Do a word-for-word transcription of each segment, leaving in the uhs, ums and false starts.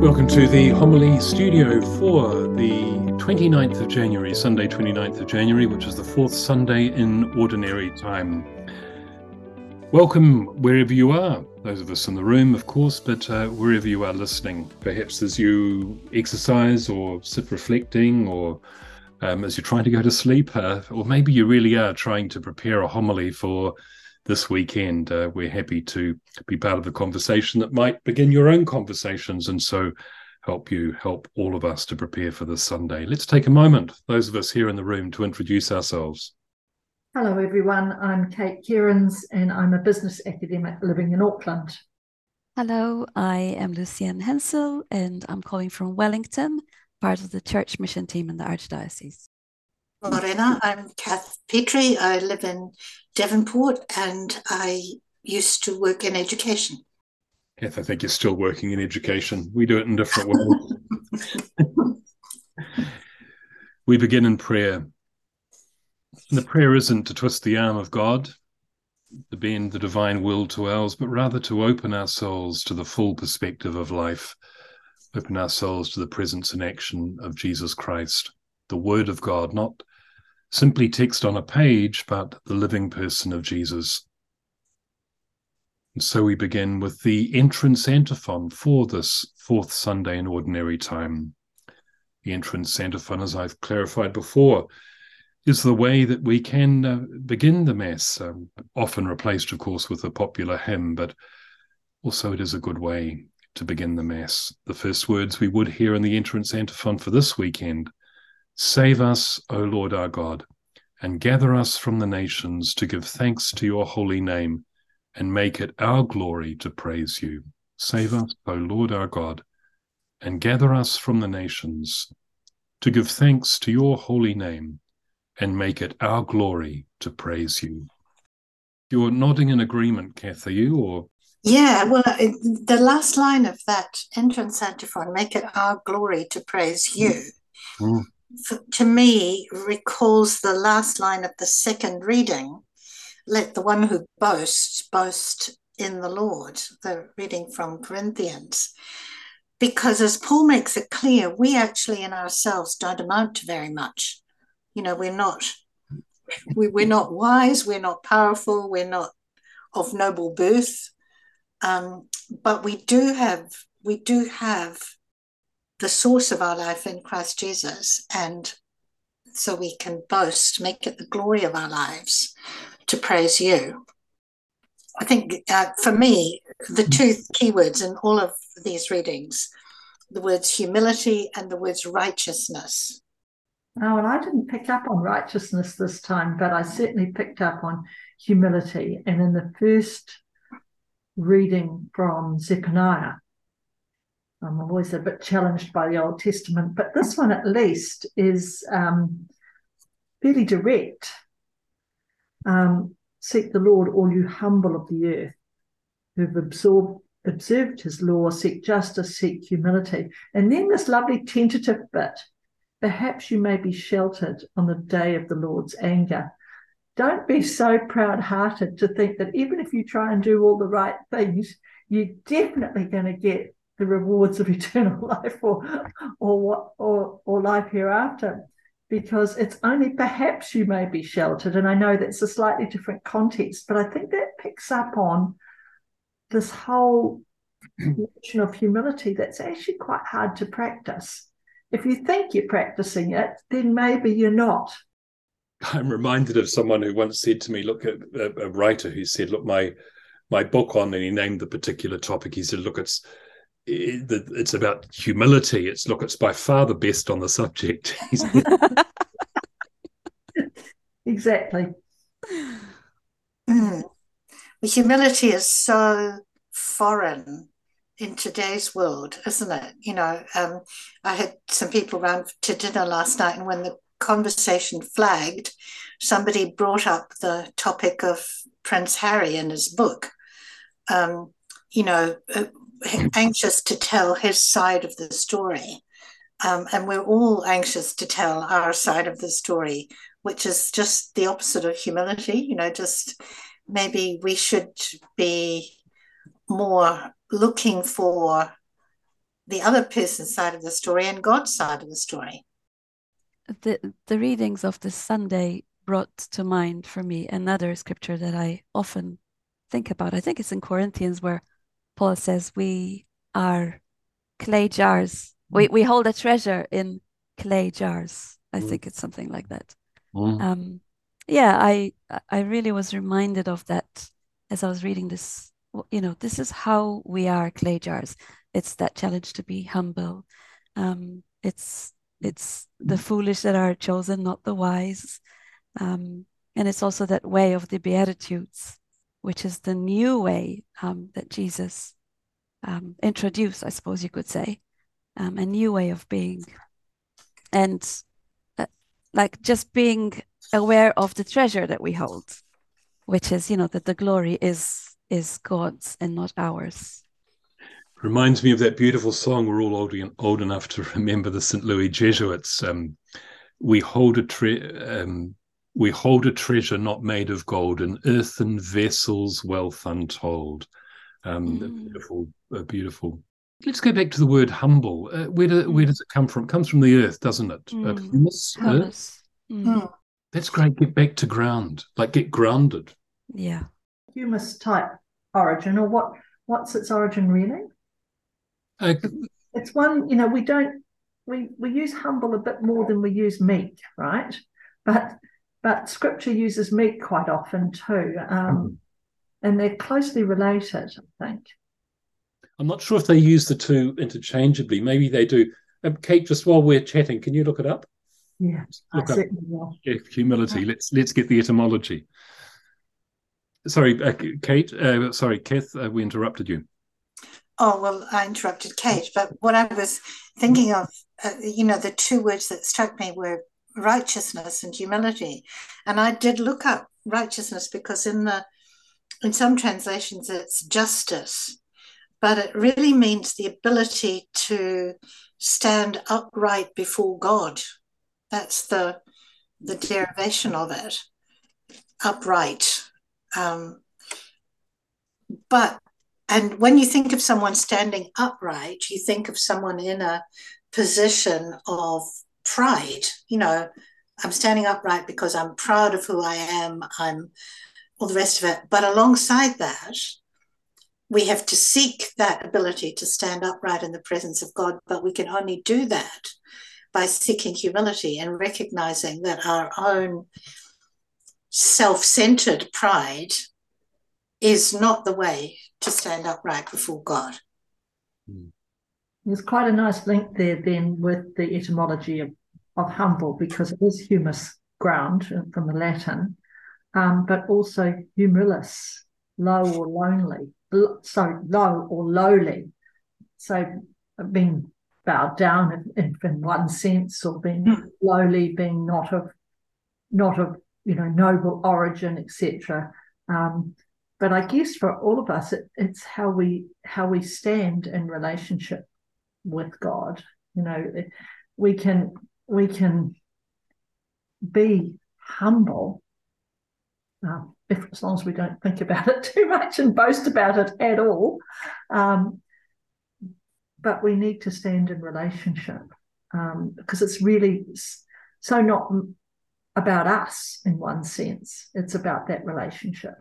Welcome to the homily studio for the twenty-ninth of January, Sunday twenty-ninth of January, which is the fourth Sunday in Ordinary Time. Welcome wherever you are, those of us in the room, of course, but uh, wherever you are listening, perhaps as you exercise or sit reflecting, or um, as you're trying to go to sleep, uh, or maybe you really are trying to prepare a homily for this weekend. Uh, we're happy to be part of the conversation that might begin your own conversations, and so help you help all of us to prepare for this Sunday. Let's take a moment, those of us here in the room, to introduce ourselves. Hello everyone, I'm Kate Kierans and I'm a business academic living in Auckland. Hello, I am Lucienne Hensel and I'm calling from Wellington, part of the church mission team in the Archdiocese. Morena, I'm Kath Petrie. I live in Devonport and I used to work in education. Kath, I think you're still working in education. We do it in different ways. We begin in prayer. And the prayer isn't to twist the arm of God, to bend the divine will to ours, but rather to open our souls to the full perspective of life, open our souls to the presence and action of Jesus Christ, the Word of God, not simply text on a page, but the living person of Jesus. And so we begin with the entrance antiphon for this fourth Sunday in Ordinary Time. The entrance antiphon, as I've clarified before, is the way that we can uh, begin the Mass, um, often replaced, of course, with a popular hymn, but also it is a good way to begin the Mass. The first words we would hear in the entrance antiphon for this weekend: "Save us, O Lord our God, and gather us from the nations to give thanks to your holy name, and make it our glory to praise you. Save us, O Lord our God, and gather us from the nations to give thanks to your holy name, and make it our glory to praise you." You're nodding in agreement, Kath, are you? Or Yeah, well, the last line of that entrance antiphon, "Make it our glory to praise you," mm. for, to me recalls the last line of the second reading, "Let the one who boasts, boast in the Lord," the reading from Corinthians. Because as Paul makes it clear, we actually in ourselves don't amount to very much. You know, we're not, we, we're not wise, we're not powerful, we're not of noble birth, um, but we do have, we do have the source of our life in Christ Jesus, and so we can boast, make it the glory of our lives to praise you. I think uh, for me, the two keywords in all of these readings, the words humility and the words righteousness. Oh, and I didn't pick up on righteousness this time, but I certainly picked up on humility. And in the first reading from Zephaniah, I'm always a bit challenged by the Old Testament, but this one at least is um, fairly direct. Um, Seek the Lord, all you humble of the earth, who've absorbed, observed his law, seek justice, seek humility. And then this lovely tentative bit: perhaps you may be sheltered on the day of the Lord's anger. Don't be so proud-hearted to think that even if you try and do all the right things, you're definitely going to get the rewards of eternal life or or what or, or life hereafter, because it's only perhaps you may be sheltered. And I know that's a slightly different context, but I think that picks up on this whole notion of humility that's actually quite hard to practice. If you think you're practicing it, then maybe you're not. I'm reminded of someone who once said to me, look, at a, a writer who said, look, my my book on, and he named the particular topic. He said, look, it's it, it's about humility. It's look, it's by far the best on the subject. Exactly. Mm. Humility is so foreign in today's world, isn't it? You know, um, I had some people round to dinner last night, and when the conversation flagged, somebody brought up the topic of Prince Harry in his book, um, you know, uh, anxious to tell his side of the story. Um, and we're all anxious to tell our side of the story, which is just the opposite of humility. You know, just maybe we should be more looking for the other person's side of the story and God's side of the story. The, the readings of this Sunday brought to mind for me another scripture that I often think about. I think it's in Corinthians where Paul says we are clay jars. We, we hold a treasure in clay jars. I mm. think it's something like that. Mm. Um, yeah, I I really was reminded of that as I was reading this. You know, this is how we are, clay jars. It's that challenge to be humble. Um, it's it's the foolish that are chosen, not the wise. Um, and it's also that way of the Beatitudes, which is the new way um, that Jesus um, introduced, I suppose you could say, um, a new way of being. And uh, like just being aware of the treasure that we hold, which is, you know, that the glory is is God's and not ours. Reminds me of that beautiful song. We're all old, old enough to remember the Saint Louis Jesuits. Um, we hold a tre- um, we hold a treasure not made of gold, in earthen vessels, wealth untold. Um, mm. Beautiful, uh, beautiful. Let's go back to the word humble. Uh, where, do, mm. where does it come from? It comes from the earth, doesn't it? Mm. Uh, humus, humus. Mm. That's great. Get back to ground, like get grounded. Yeah. Humus type origin, or what? What's its origin really? Uh, it's one, you know, we don't we we use humble a bit more than we use meek, right? But but Scripture uses meek quite often too, um, mm-hmm. and they're closely related, I think. I'm not sure if they use the two interchangeably. Maybe they do. Um, Kate, just while we're chatting, can you look it up? Yeah, look I up certainly will. Humility. Let's let's get the etymology. Sorry, uh, Kate. Uh, sorry, Kath. Uh, we interrupted you. Oh, well, I interrupted Kate, but what I was thinking of, uh, you know, the two words that struck me were righteousness and humility. And I did look up righteousness because in the in some translations it's justice, but it really means the ability to stand upright before God. That's the the derivation of it, upright. Um, but And when you think of someone standing upright, you think of someone in a position of pride. You know, I'm standing upright because I'm proud of who I am, I'm all the rest of it. But alongside that, we have to seek that ability to stand upright in the presence of God, but we can only do that by seeking humility and recognizing that our own self-centered pride is not the way to stand upright before God. There's quite a nice link there then with the etymology of, of humble, because it is humus, ground, from the Latin, um, but also humilis, low or lonely, so low or lowly. So being bowed down in, in one sense, or being mm. lowly, being not of not of you know noble origin, et cetera. Um, but I guess for all of us, it, it's how we how we stand in relationship with God. You know, it, we can we can be humble uh, if as long as we don't think about it too much and boast about it at all. Um, but we need to stand in relationship um, because it's really so not about us in one sense. It's about that relationship.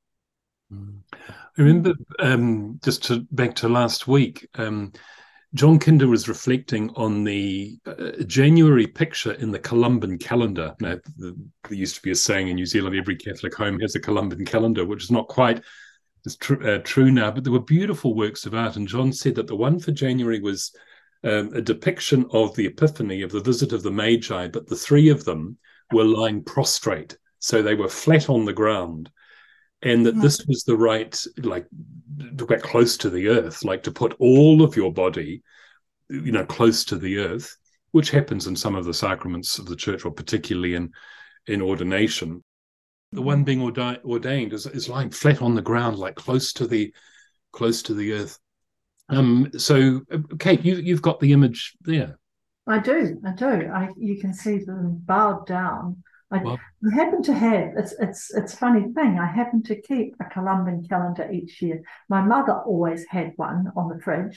I remember um, just to, back to last week, um, John Kinder was reflecting on the uh, January picture in the Columban calendar. Now, the, there used to be a saying in New Zealand, every Catholic home has a Columban calendar, which is not quite as tr- uh, true now, but there were beautiful works of art. And John said that the one for January was um, a depiction of the Epiphany, of the visit of the Magi, but the three of them were lying prostrate. So they were flat on the ground. And that this was the right, like, to get close to the earth, like to put all of your body, you know, close to the earth, which happens in some of the sacraments of the church, or particularly in, in ordination. The one being ordi- ordained is, is lying flat on the ground, like close to the close to the earth. Um, so, Kate, you, you've got the image there. I do, I do. I you can see them bowed down. I, well, I happen to have, it's it's it's a funny thing, I happen to keep a Columban calendar each year. My mother always had one on the fridge,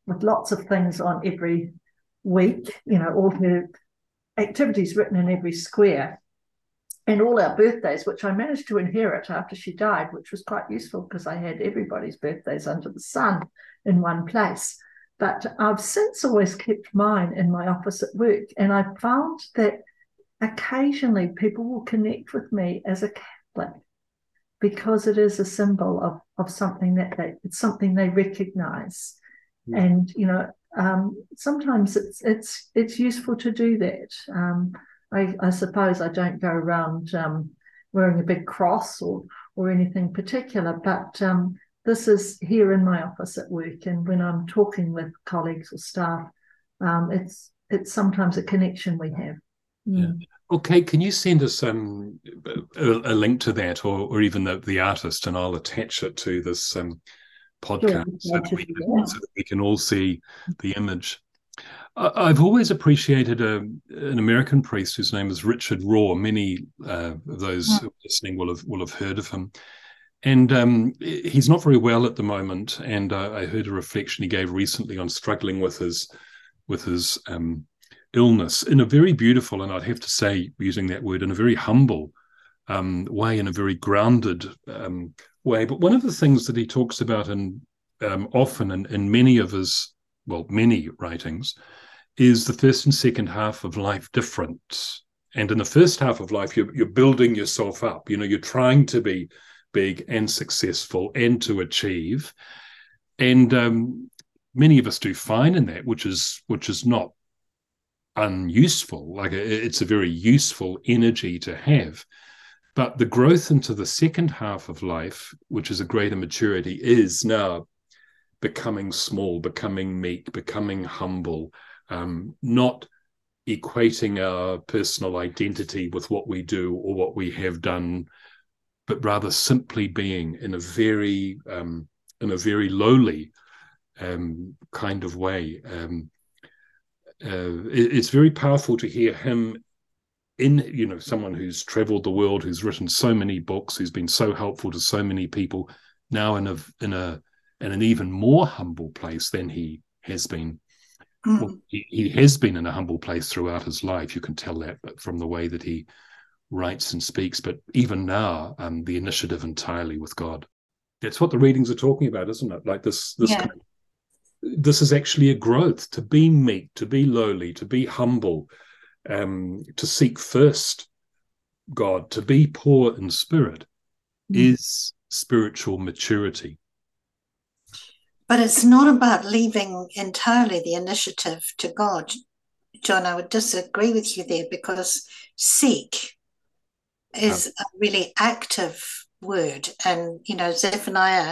with lots of things on every week, you know, all her activities written in every square, and all our birthdays, which I managed to inherit after she died, which was quite useful because I had everybody's birthdays under the sun in one place. But I've since always kept mine in my office at work, and I found that occasionally people will connect with me as a Catholic because it is a symbol of, of something that they, it's something they recognize. Yeah. And, you know, um, sometimes it's it's it's useful to do that. Um, I, I suppose I don't go around um, wearing a big cross or or anything particular, but um, this is here in my office at work, and when I'm talking with colleagues or staff, um, it's it's sometimes a connection we have. Mm. Yeah. Well, Kate, can you send us um, a, a link to that, or or even the, the artist, and I'll attach it to this um, podcast sure, so, that we can, so that we can all see the image. I've always appreciated a, an American priest whose name is Richard Rohr. Many uh, of those yeah. listening will have will have heard of him. And um, he's not very well at the moment. And uh, I heard a reflection he gave recently on struggling with his with his um, illness in a very beautiful, and I'd have to say, using that word, in a very humble um, way, in a very grounded um, way. But one of the things that he talks about in um, often in, in many of his, well, many writings, is the first and second half of life different. And in the first half of life, you're, you're building yourself up. You know, you're trying to be big and successful and to achieve. And um, many of us do fine in that, which is which is not unuseful. Like it's a very useful energy to have. But the growth into the second half of life, which is a greater maturity, is now becoming small, becoming meek, becoming humble, um, not equating our personal identity with what we do or what we have done, but rather simply being in a very um, in a very lowly um, kind of way. Um, uh, it, it's very powerful to hear him in, you know, someone who's traveled the world, who's written so many books, who's been so helpful to so many people, now in a in a in an even more humble place than he has been. Mm. Well, he, he has been in a humble place throughout his life. You can tell that, but from the way that he writes and speaks. But even now, um, the initiative entirely with God. That's what the readings are talking about, isn't it? Like this, this, yeah. kind of, this is actually a growth, to be meek, to be lowly, to be humble, um, to seek first God, to be poor in spirit, mm. is spiritual maturity. But it's not about leaving entirely the initiative to God. John, I would disagree with you there, because seek is um, a really active word. And, you know, Zephaniah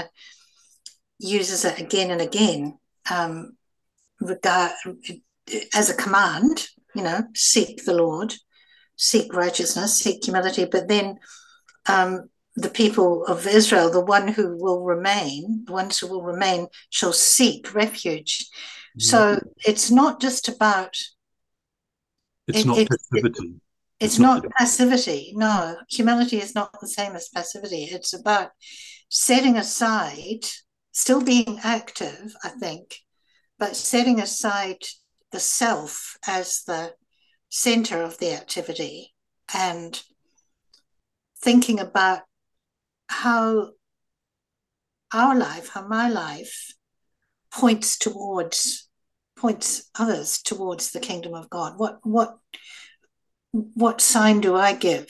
uses it again and again um, regard, as a command, you know, seek the Lord, seek righteousness, seek humility. But then um, the people of Israel, the one who will remain, the ones who will remain shall seek refuge. Mm-hmm. So it's not just about... It's it, not it, passivity. It, it's, it's not, not passivity. No, humility is not the same as passivity. It's about setting aside, still being active, I think, but setting aside the self as the center of the activity and thinking about how our life, how my life points towards, points others towards the kingdom of God. What, what, what sign do I give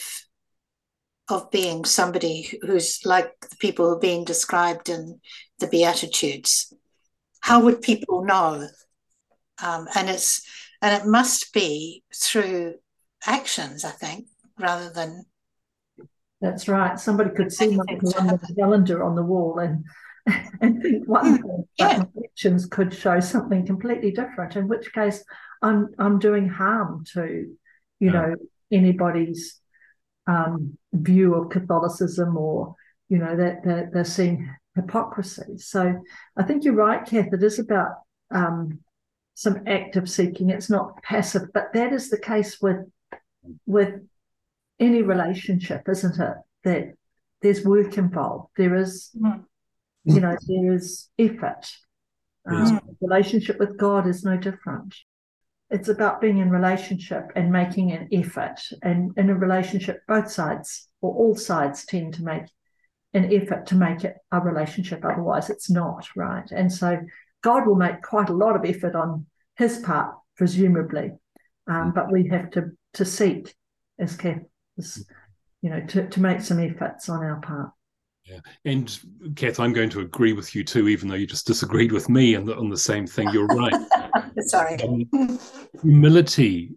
of being somebody who's like the people who are being described in the Beatitudes? How would people know? Um, and it's, and it must be through actions, I think, rather than... That's right. Somebody could see my calendar on the wall and and think one thing, yeah. but actions could show something completely different. In which case, I'm I'm doing harm to, you know, anybody's um, view of Catholicism, or you know that they're, they're seeing hypocrisy. So I think you're right, Kath. It is about um, some active seeking. It's not passive, but that is the case with with. any relationship, isn't it? That there's work involved. There is, you know, there is effort. Yes. Um, relationship with God is no different. It's about being in relationship and making an effort. And in a relationship, both sides or all sides tend to make an effort to make it a relationship. Otherwise, it's not, right? And so God will make quite a lot of effort on his part, presumably. Um, but we have to to seek, as Kath, as, you know, to, to make some efforts on our part. Yeah. And Kath, I'm going to agree with you too, even though you just disagreed with me on the, on the same thing. You're right. Sorry. Um, humility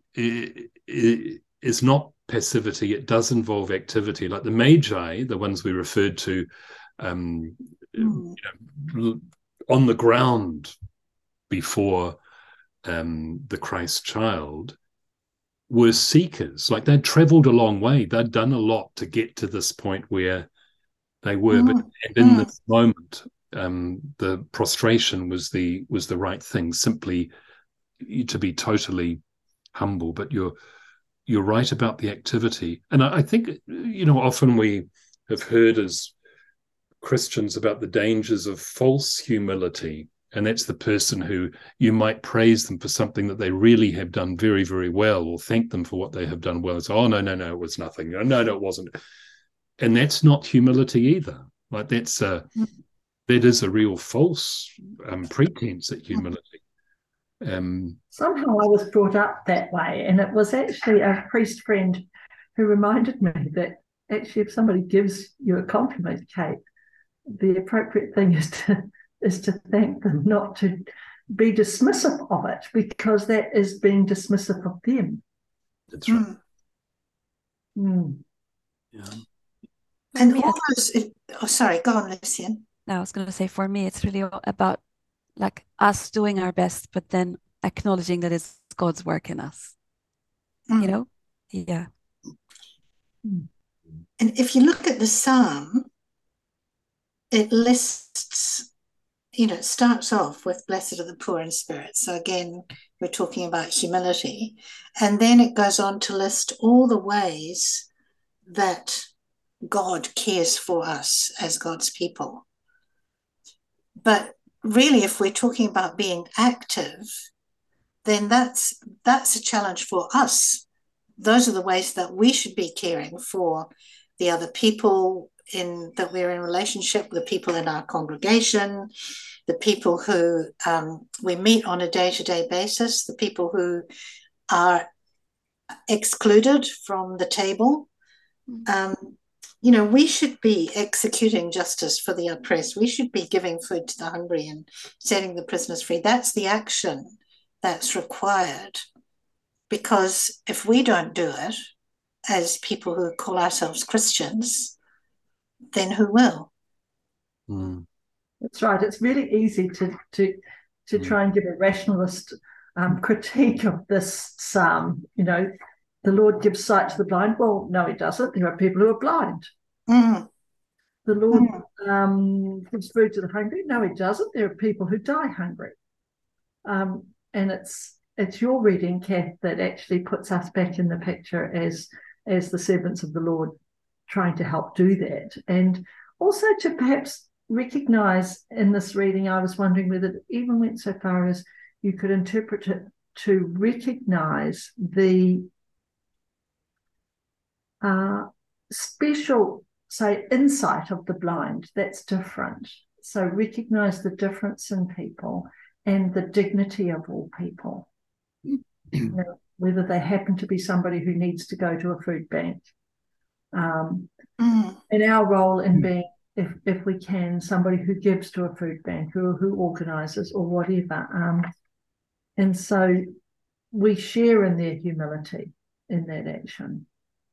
is not passivity. It does involve activity. Like the Magi, the ones we referred to, um, mm. you know, on the ground before um, the Christ child, were seekers. Like they'd traveled a long way. They'd done a lot to get to this point where they were, mm. but and in mm. this moment, um, the prostration was the was the right thing. Simply to be totally humble. But you're you're right about the activity, and I, I think you know often we have heard as Christians about the dangers of false humility, and that's the person who you might praise them for something that they really have done very very well, or thank them for what they have done well. It's oh no no no it was nothing. No no it wasn't. And that's not humility either. Like that's a, that is a real false um, pretense at humility. Um, Somehow I was brought up that way, and it was actually a priest friend who reminded me that actually, if somebody gives you a compliment, Kate, the appropriate thing is to is to thank them, not to be dismissive of it, because that is being dismissive of them. That's right. Mm. Yeah. And almost, oh, sorry, go on, Lucian. No, I was going to say, for me, it's really about like us doing our best, but then acknowledging that it's God's work in us. Mm. You know? Yeah. And if you look at the psalm, it lists, you know, it starts off with blessed are the poor in spirit. So again, we're talking about humility. And then it goes on to list all the ways that God cares for us as God's people. But really, if we're talking about being active, then that's that's a challenge for us. Those are the ways that we should be caring for the other people in that we're in relationship with, the people in our congregation, the people who um, we meet on a day-to-day basis, the people who are excluded from the table. Um, You know, we should be executing justice for the oppressed. We should be giving food to the hungry and setting the prisoners free. That's the action that's required. Because if we don't do it, as people who call ourselves Christians, then who will? Mm. That's right. It's really easy to to to mm. try and give a rationalist um, critique of this psalm. You know, the Lord gives sight to the blind. Well, no, he doesn't. There are people who are blind. Mm. The Lord mm. um, gives food to the hungry. No, he doesn't. There are people who die hungry. Um, and it's it's your reading, Kath, that actually puts us back in the picture as as the servants of the Lord, trying to help do that. And also to perhaps recognize in this reading, I was wondering whether it even went so far as you could interpret it to recognize the Uh, special, say, insight of the blind that's different. So recognize the difference in people and the dignity of all people. You know, whether they happen to be somebody who needs to go to a food bank. Um, mm. And our role in being, if, if we can, somebody who gives to a food bank or who organizes or whatever. Um, and so we share in their humility in that action.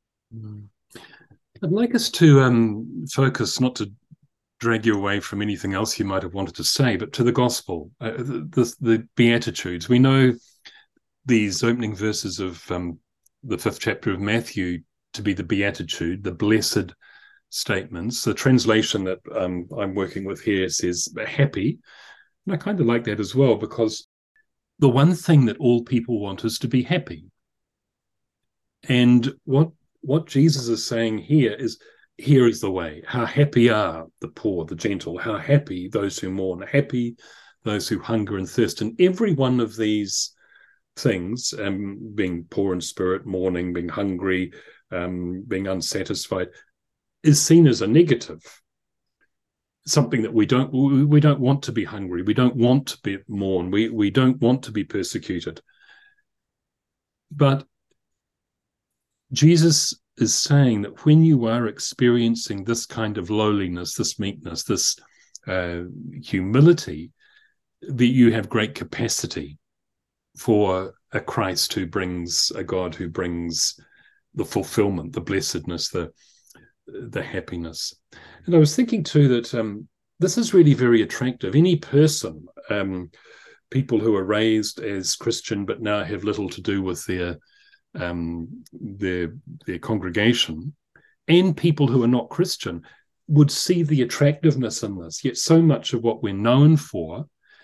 I'd like us to um, focus, not to drag you away from anything else you might have wanted to say, but to the gospel, uh, the, the, the Beatitudes. We know these opening verses of um, the fifth chapter of Matthew to be the Beatitude, the blessed statements. The translation that um, I'm working with here says happy, and I kind of like that as well, because the one thing that all people want is to be happy. And what What Jesus is saying here is, here is the way. How happy are the poor, the gentle, how happy those who mourn, happy those who hunger and thirst. And every one of these things, um, being poor in spirit, mourning, being hungry, um, being unsatisfied, is seen as a negative. Something that we don't we don't want to be hungry, we don't want to be mourn, we we don't want to be persecuted. But Jesus is saying that when you are experiencing this kind of lowliness, this meekness, this uh, humility, that you have great capacity for a Christ who brings, a God who brings the fulfillment, the blessedness, the the happiness. And I was thinking too that um, this is really very attractive. Any person, um, people who are raised as Christian but now have little to do with their um, their their congregation, and people who are not Christian, would see the attractiveness in this. Yet so much of what we're known for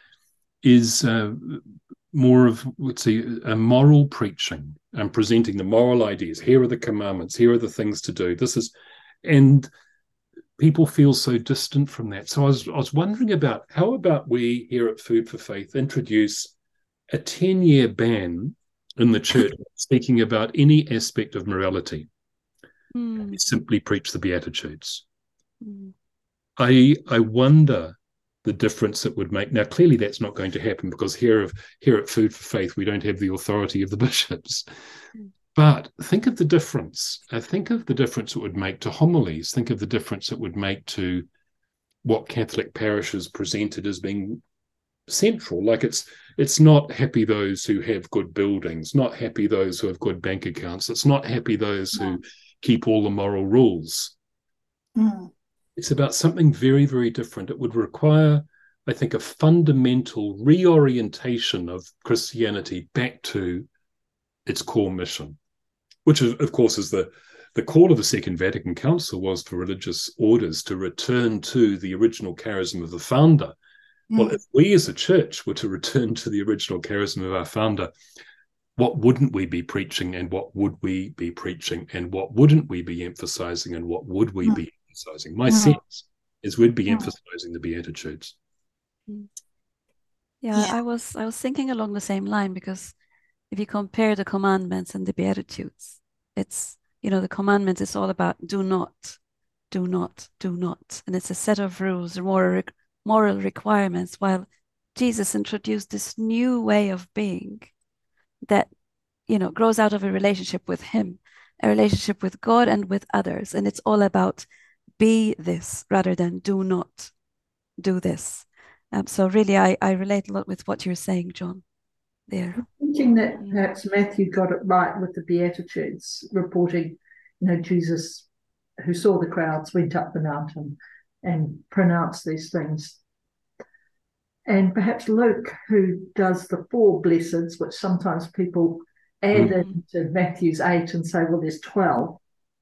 is uh, more of, let's say, a moral preaching and presenting the moral ideas. Here are the commandments. Here are the things to do. This is, and people feel so distant from that. So I was, I was wondering about, how about we here at Food for Faith introduce a ten-year ban in the church speaking about any aspect of morality. Mm. We simply preach the Beatitudes. Mm. I I wonder the difference it would make. Now, clearly that's not going to happen, because here, of, here at Food for Faith, we don't have the authority of the bishops. Mm. But think of the difference. I think of the difference it would make to homilies. Think of the difference it would make to what Catholic parishes presented as being central. Like it's it's not happy those who have good buildings, not happy those who have good bank accounts. It's not happy those Yeah. who keep all the moral rules. Mm. It's about something very, very different. It would require, I think, a fundamental reorientation of Christianity back to its core mission, which is, of course, is the, the call of the Second Vatican Council was for religious orders to return to the original charism of the founder. Mm. Well, if we as a church were to return to the original charism of our founder, what wouldn't we be preaching, and what would we be preaching, and what wouldn't we be emphasizing, and what would we Mm. be emphasizing? My Mm. sense is we'd be Mm. emphasizing the Beatitudes. Yeah, Yeah. I was I was thinking along the same line, because if you compare the commandments and the Beatitudes, it's, you know, the commandments is all about do not, do not, do not. And it's a set of rules, moral, moral requirements, while Jesus introduced this new way of being that, you know, grows out of a relationship with him, a relationship with God and with others. And it's all about be this rather than do not do this. Um, so really, I, I relate a lot with what you're saying, John, there. Thinking that Mm. perhaps Matthew got it right with the Beatitudes, reporting, you know, Jesus, who saw the crowds, went up the mountain and pronounced these things. And perhaps Luke, who does the four blesseds, which sometimes people add Mm. into Matthew's eight and say, well, there's twelve.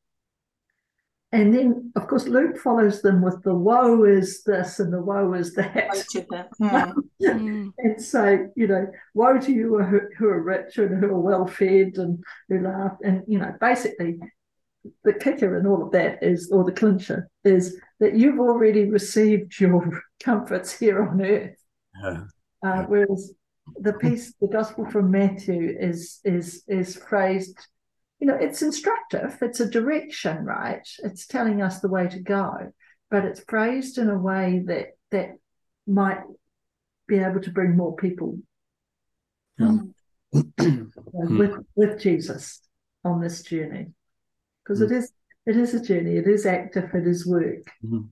And then, of course, Luke follows them with the woe is this and the woe is that. Woe to them. Mm. Mm. And so, you know, woe to you who, who are rich and who are well fed and who laugh. And, you know, basically the kicker in all of that is, or the clincher, is that you've already received your comforts here on earth. Yeah. Uh, whereas the piece, the gospel from Matthew is is is phrased, you know, it's instructive, it's a direction, right? It's telling us the way to go, but it's phrased in a way that that might be able to bring more people Yeah. you know, with with Jesus on this journey, because it is it is a journey, it is active, it is work.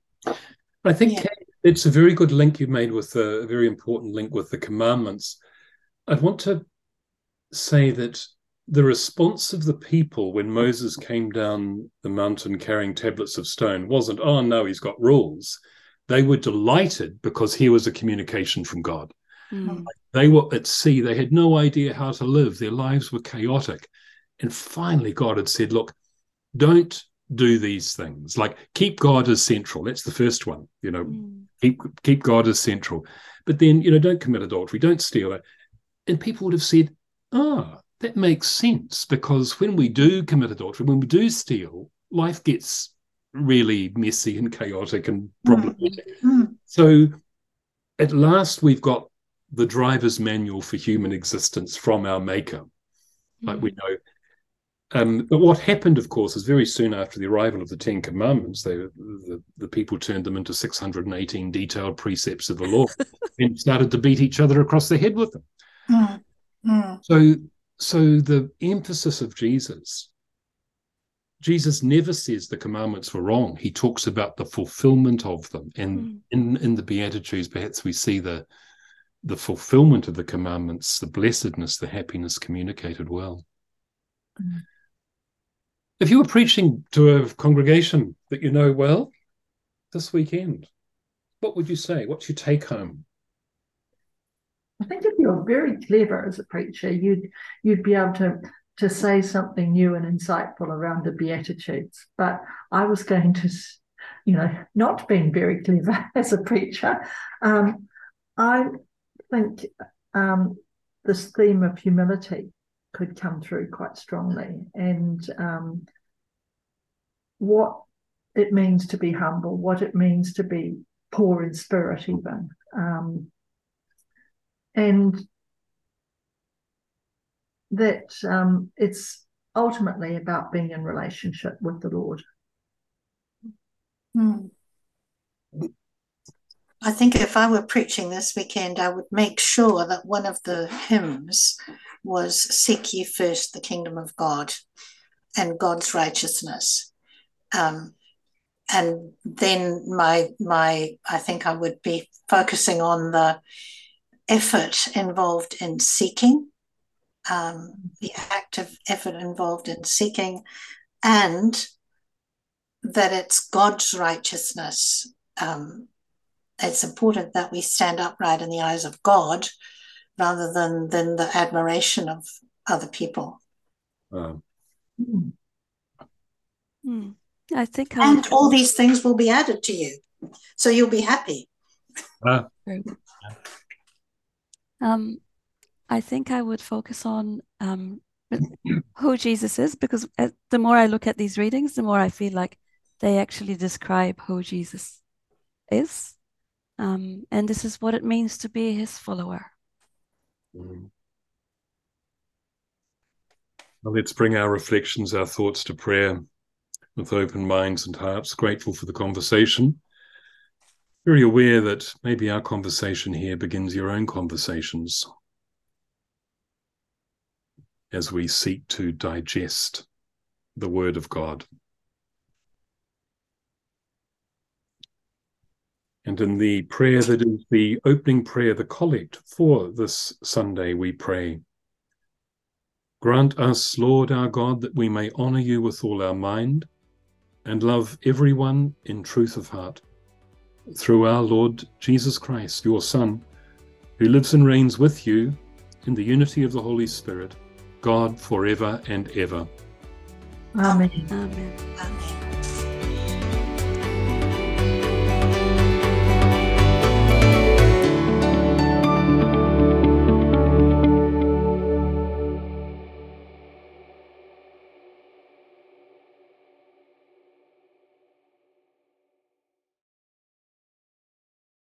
I think Yeah. Kate, it's a very good link you've made with the, a very important link with the commandments. I'd want to say that the response of the people when Moses came down the mountain carrying tablets of stone wasn't, oh no, he's got rules. They were delighted because here was a communication from God. Mm. They were at sea. They had no idea how to live. Their lives were chaotic. And finally, God had said, look, don't do these things. Like, keep God as central. That's the first one, you know, Mm. keep keep God as central. But then, you know, don't commit adultery, don't steal it. And people would have said, oh, that makes sense, because when we do commit adultery, when we do steal, life gets really messy and chaotic and problematic. Mm. So at last we've got the driver's manual for human existence from our maker, like mm. we know. Um, but what happened, of course, is very soon after the arrival of the Ten Commandments, they, the, the people turned them into six hundred eighteen detailed precepts of the law and started to beat each other across the head with them. Mm. Mm. So, so the emphasis of Jesus, Jesus never says the commandments were wrong. He talks about the fulfillment of them. And mm. in, in the Beatitudes, perhaps we see the, the fulfillment of the commandments, the blessedness, the happiness communicated well. Mm. If you were preaching to a congregation that you know well this weekend, what would you say? What's your take home? I think if you're very clever as a preacher, you'd you'd be able to, to say something new and insightful around the Beatitudes. But I was going to, you know, not being very clever as a preacher, um, I think um, this theme of humility could come through quite strongly, and um, what it means to be humble, what it means to be poor in spirit even, um, and that um, it's ultimately about being in relationship with the Lord. Hmm. I think if I were preaching this weekend, I would make sure that one of the hymns was "Seek ye first the kingdom of God and God's righteousness." Um, and then my, my, I think I would be focusing on the effort involved in seeking, um, the active effort involved in seeking, and that it's God's righteousness. Um, it's important that we stand upright in the eyes of God rather than, than the admiration of other people. Um, Mm. Hmm. I think I And would... all these things will be added to you, so you'll be happy. uh, um, I think I would focus on um, who Jesus is, because the more I look at these readings, the more I feel like they actually describe who Jesus is. Um, and this is what it means to be his follower. mm. Well, let's bring our reflections, our thoughts to prayer with open minds and hearts, grateful for the conversation. Very aware that maybe our conversation here begins your own conversations as we seek to digest the Word of God. And in the prayer that is the opening prayer, the collect for this Sunday, we pray, grant us, Lord our God, that we may honour you with all our mind and love everyone in truth of heart, through our Lord Jesus Christ, your Son, who lives and reigns with you in the unity of the Holy Spirit, God forever and ever. Amen. Amen. Amen.